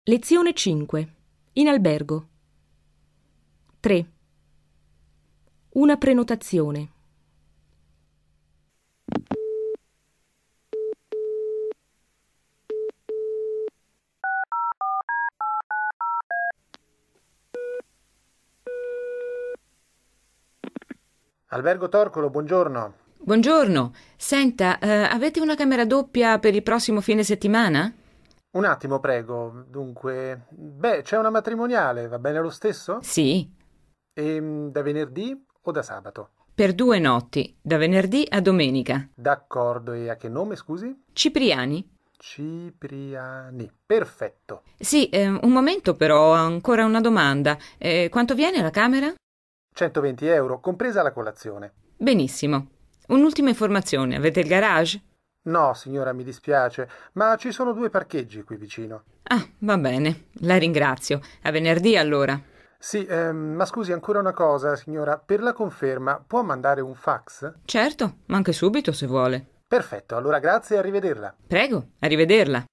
Lezione 5. In albergo. 3. Una prenotazione. Albergo Torcolo, buongiorno. Buongiorno. Senta, avete una camera doppia per il prossimo fine settimana? Un attimo, prego. Dunque, c'è una matrimoniale, va bene lo stesso? Sì, Da venerdì o da sabato? per 2 notti, da venerdì a domenica. D'accordo, e a che nome, scusi? Cipriani? Cipriani. Perfetto. Sì, un momento però, ho ancora una domanda. Quanto viene la camera? 120 euro, compresa la colazione. Benissimo. Un'ultima informazione, avete il garage? No, signora, mi dispiace, ma ci sono 2 parcheggi qui vicino. Ah, va bene, la ringrazio. A venerdì allora. Sì, ma scusi ancora una cosa, signora. Per la conferma, può mandare un fax? Certo, ma anche subito se vuole. Perfetto, allora grazie e arrivederla. Prego, arrivederla.